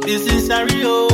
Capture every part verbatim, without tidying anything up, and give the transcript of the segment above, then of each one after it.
This is Ario.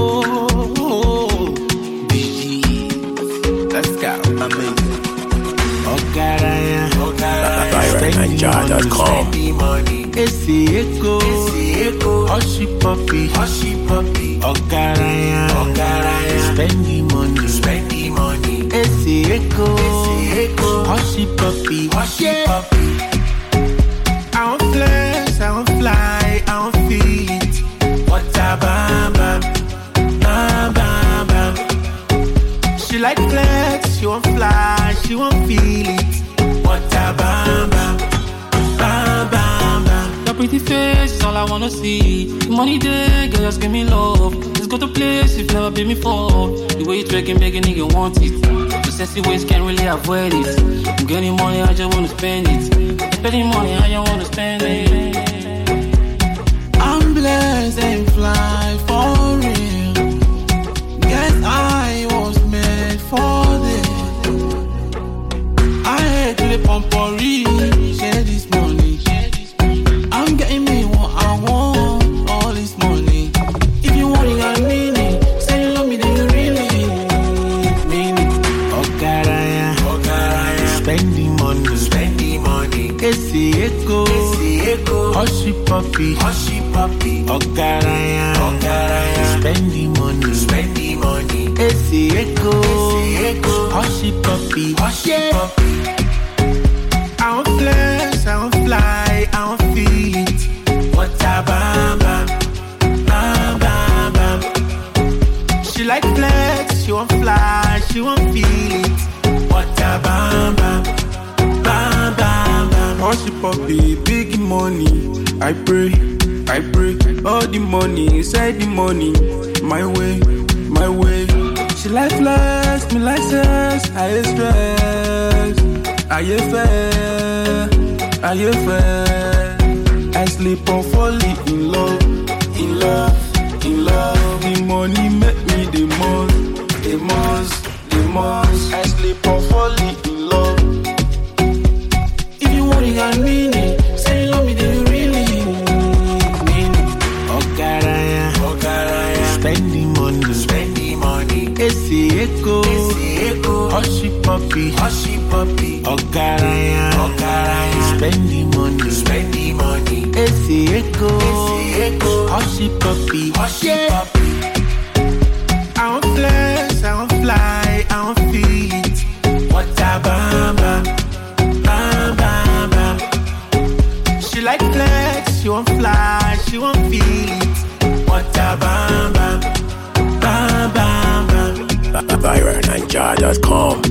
B G. Let's go. Amazing. Ogaraya. Ogaraya. Byron Ninja dot com. Esi Eko. Esi Eko. Hushie puppy. Hushie puppy. Ogaraya. Ogaraya. Spend the money. Spend the money. Esi Eko. Esi Eko. Hushie puppy. Hushie puppy. I want flex, I want fly, I want feel it. What a bam bam, bam bam bam. She like flex, she want fly, she want feel it. What a bam bam, bam bam bam. Your pretty face is all I wanna see. The money there, girl, just give me love. Let's go to place you've never been before. The way you twerking, begging, nigga want it. The sexy ways can't really avoid it. I'm getting money, I just wanna spend it. Spending money, I just wanna spend it. I'm blessed and fly for real. Guess I was made for this. I had to the pompourri, share this money. I'm getting me what I want, all this money. If you want it, I mean it. Say you love me, then you really mean it. Ogaraya, Ogaraya. Spend the money, spend the money. Esi Eko, Esi Eko. Hushie puppy, Hushie puppy. Ogaraya, Ogaraya. Spend the money, spend the money. Esi Eko, Esi Eko. Hushie puppy, Hushie puppy. I want flex, I want fly, I want feel it. What a bam bam, bam bam bam. She like flex, she want fly, she want feel it. What a bam bam, bam bam bam. Hushie puppy, big money. I pray, I pray. All the money, inside the money. My way, my way. She like flex, me like sex. I hate stress. I hate fair, I hate fair. I sleep on falling in love, in love, in love. The money make me the most, the most, the most. I sleep on falling in love. If you want it, I mean it. Say you love me, then you really mean it. Ogaraya, Ogaraya. Spend the money, spend the money. Esi Eko, Esi Eko. Hushie puppy, Hushie puppy. Ogaraya, Ogaraya. Spend the money, spend the money. Esi Eko, Esi Eko. Hushie puppy, Hushie puppy. I want flex, I want fly, I want feel it. What a bam bam, bam bam bam. She like flex, she want fly, she want feel it. What a bam bam, bam bam bam. Byron Ninja dot com.